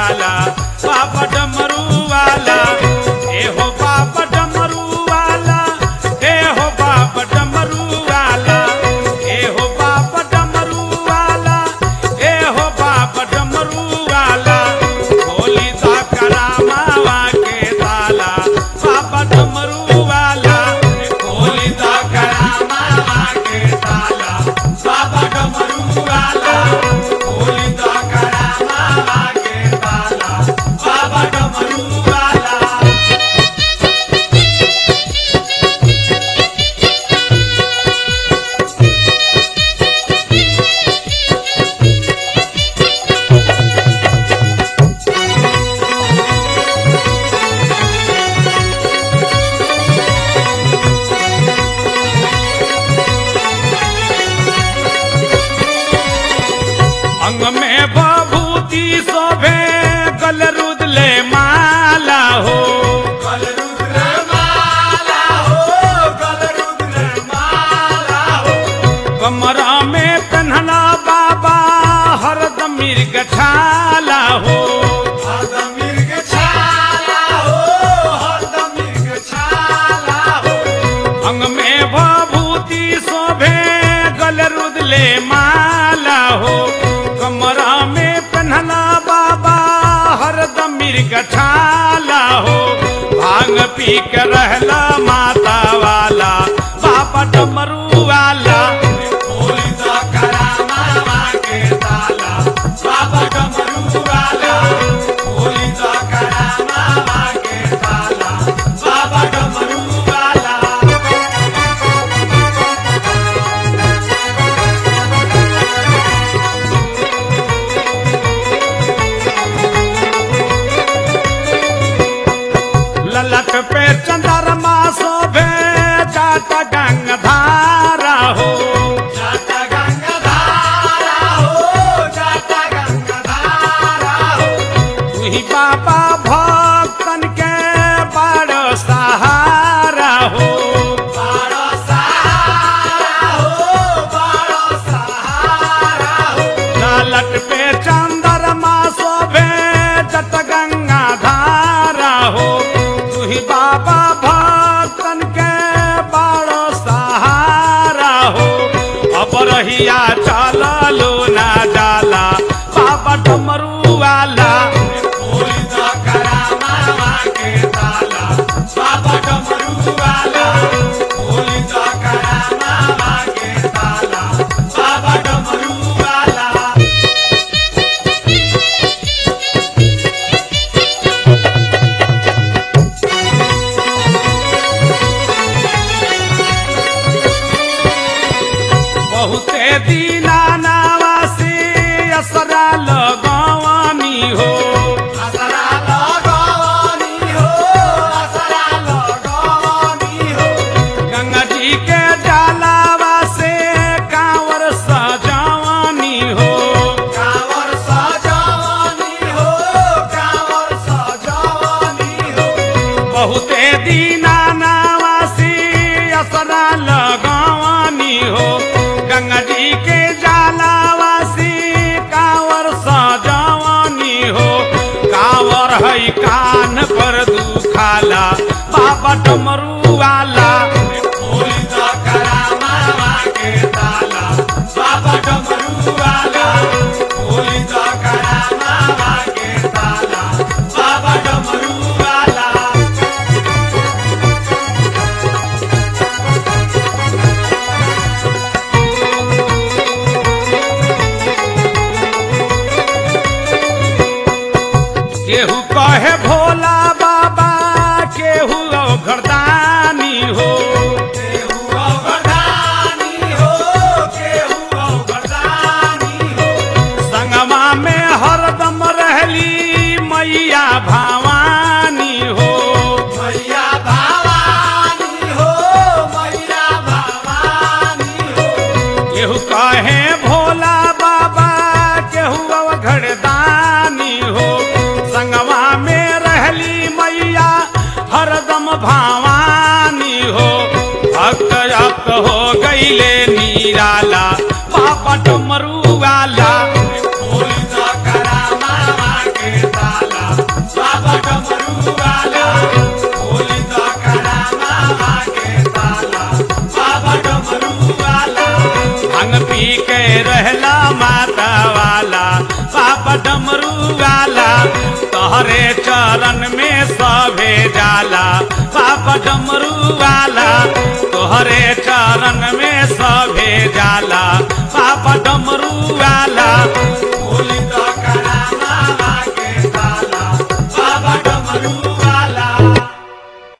वाला बाबा डमरू वाला ए हो बाबा डमरू वाला ए हो बाबा डमरू वाला ए हो बाबा डमरू वाला ए हो बाबा डमरू वाला खोली दा करामावा के ताला बाबा डमरू वाला खोली दा करामावा के ताला बाबा डमरू वाला खोली दा करामावा के ताला बाबा डमरू वाला। अंग में बभूति शोभे गल रुदले माला हो गल रुदले माला हो गल रुदले माला हो कमरा में पहनला बाबा हरदम मिर्ग छाला हो हरदम मिर्ग छाला हो हरदम मिर्ग छाला हो अंग में बभूति शोभे गल रुदले माला हो कमरा में पहनला बाबा हरदम मिर्ग छाला हो भांग पी के रहला माता वाला बाबा डमरू वाला खोली दा करामावा के ताला बाबा डमरू वाला खोली दा करामावा के ताला बाबा डमरू वाला। ललट पे चंद्रमा शोभे जाता गंगाधारा हो जाता गंगाधारा हो जाता गंगाधारा हो तू ही बाबा भक्तन के बड़ो सहारा हो बड़ो सहारा हो बड़ो सहारा हो ललट पे चंद्रमा शोभे जाता गंगाधारा हो बाबा भक्तन के बड़ो सहारा हो अब रहिया चललो ना जाला बाबा डमरू वाला खोली दा करामावा के ताला बाबा डमरू वाला खोली दा करामावा के ताला बाबा डमरू वाला। बहुते दीना नावासी असरा लगवानी हो असरा लगवानी हो असरा लगवानी हो गंगा जी के डालावा से कांवर सजावानी हो कांवर सजावानी हो कांवर सजावानी हो बहुते दीना नावासी असरा लगवानी हो गंगा जी के जालावासी कांवर सजावानी हो कांवर है कान पर दुखाला बाबा डमरू वाला खोली दा करामावा के ताला बाबा डमरू वाला खोली दा करामावा के ताला बाबा डमरू वाला। केहू कहे भोला बाबा केहू घरदानी हो केहू घरदानी हो केहू घरदानी हो संगमा में हरदम रहली मैया भवानी हो मैया भवानी हो मैया भवानी हो केहू कहे भोला बाबा केहू घरदानी हो संगवा में रहली मैया हरदम भवानी हो भक्त भक्त हो गईले निराला बाबा डमरू वाला खोली दा करामावा के ताला बाबा डमरू वाला तोहरे चरण में सभे जाला बाबा डमरू वाला तोहरे चरण में सभे जाला बाबा डमरू वाला